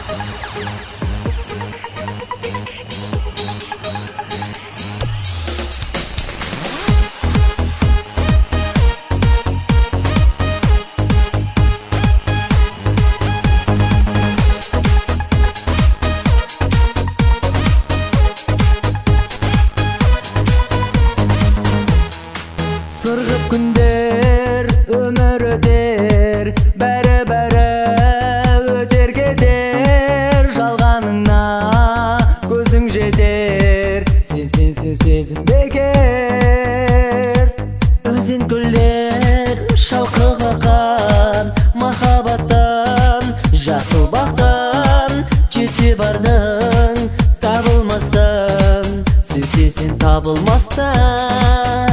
Сырғып күндер өмір өтер, бәрі өтер кетер, жалғаныңна көзің жетер, сен сезім бекер. Өзен көлдер шалқыған махаббаттан, жасыл бақтан кете бардың, табылмастан, сен табылмастан.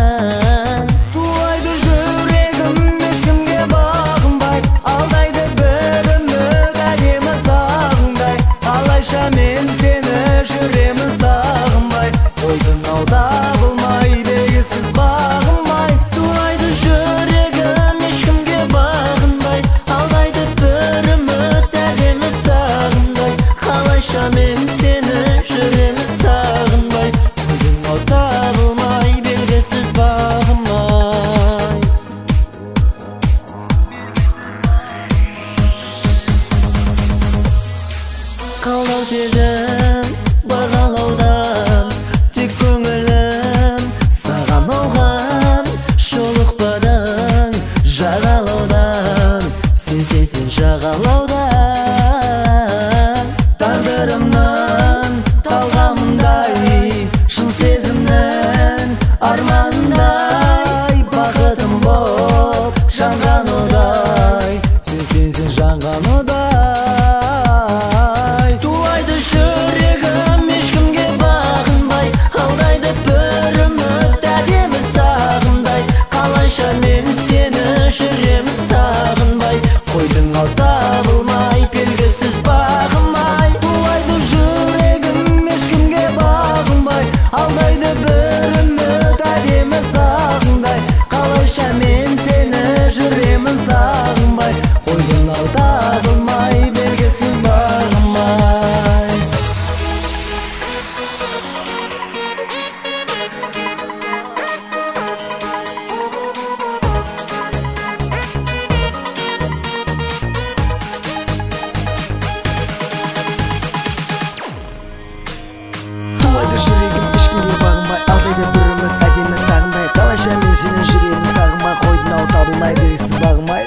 Мен сені жүремін сағынбай, қойдың ау табылмай, белгісіз бағынбай. Тулайды жүрегім ешкімге бағынбай, алдайды бір үміт әдемі сағынбай. Қалайша мен сені жүремін сағынбай, қойдың ау табылмай, белгісіз бағынбай. Қалдау сезім бағалаудан, тек көңілім саған ауған. Жолықпадың жағалаудан, сен жағалаудан. Тағдырымның талғамындай, шын сезімнің арманындай, бақытым боп жанған одай, сен жанған одай. Мен сені жүремін сағынбай, қойдың ау табылмай, белгісіз бағынбай. Тулайды жүрегім ешкімге бағынбай, алдайды бір үміт әдемі сағындай. Қалайша мен сені жүремін сағынбай, қойдың ау табылмай, белгісіз бағынбай. Жүрегім ешкімге бағынбай, алдайды бір үміт әдемі сағындай. Қалайша мен сені жүремін сағынбай, қойдың ау табылмай, белгісіз бағынбай.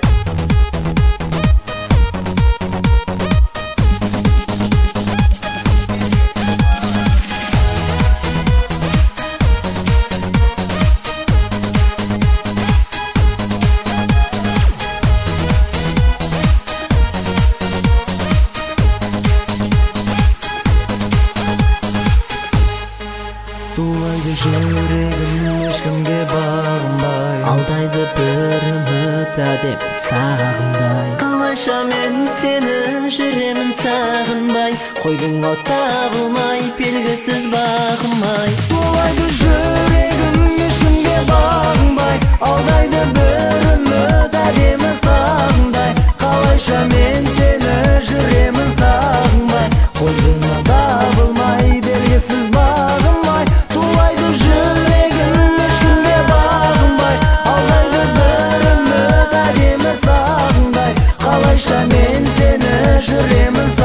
Тулайды жүрегім ешкімге бағынбай, алдайды бір үміт әдемі сағындай. Қалайша мен сені жүремін сағынбай, қойдың ау табылмай, белгісіз бағынбай. Тулайды жүрегім ешкімге бағынбай, алдайды бір үміт әдемі сағындай. Қалайша мен сені жүремін сағынбай, қойдың ау табылмай, белгісіз бағынбай. Тулайды жүрегім ешкімге бағынбай, алдайды бір үміт әдемі сағындай. Қалайша мен сені жүремін сағынбай.